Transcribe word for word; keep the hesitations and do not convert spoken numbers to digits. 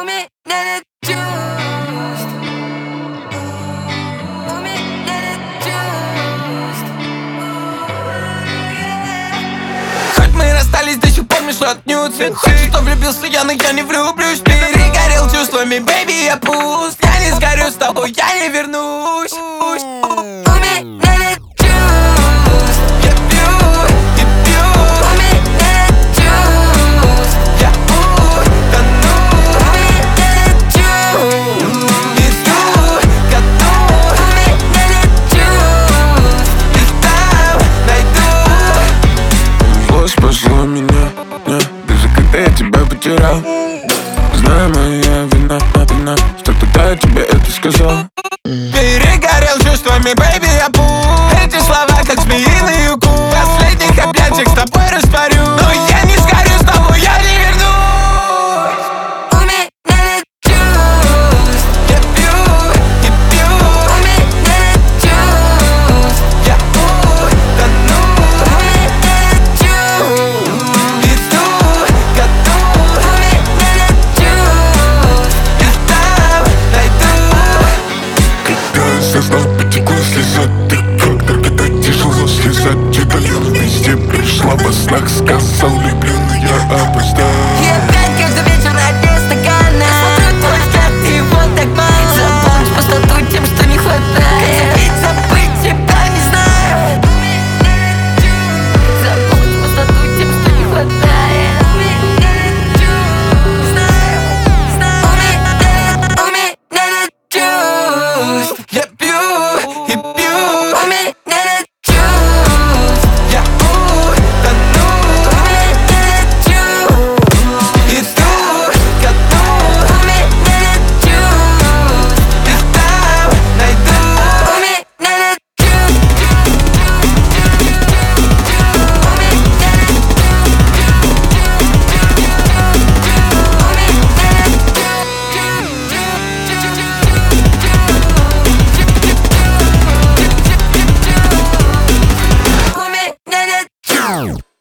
У меня нет чувств. У меня нет чувств. Хоть мы расстались, до сих пор мешают нюцы. Хочешь, что влюбился я, но я не влюблюсь. Перегорел чувствами, бэйби, я пуст. Я не сгорю с тобой, я не вернусь. У меня нет чувств. Я пью и пью. У меня нет чувств. Я утону. У меня нет чувств. Иду ко дну. У меня нет чувств. Их там найду. Злость пошла меня, не, даже когда я тебя потерял. Знаю, моя вина, вина, что тогда я тебе это сказал. Перегорел чувствами, бэйби, я пуст. Эти слова, как змеиный укус. Последних объятиях с тобой растворю. Но я не сгорю с тобой, я не вернусь. У меня нет чувств. Я пью и пью. У меня нет чувств. Я утону. У меня нет чувств. Иду ко дну. У меня нет чувств. Их там найду. Когда со сна потекла слеза, ты как только так тяжело слезать. Тебя я вместе пришла во снах, сказал люблю, но я опоздал. И опять каждый вечер на дне стакана. Я смотрю твой взгляд, и вот так мало. Заполнить пустоту тем, что не хватает. Ведь забыть тебя не знаю. Заполнить пустоту тем, что не хватает. Знаю, знаю. У меня нет чувств. Я пью и пью. У меня нет чувств. Я утону. У меня нет чувств. Иду ко дну. У меня нет чувств. Их там найду. У меня нет чувств. У меня нет чувств. У меня нет чувств.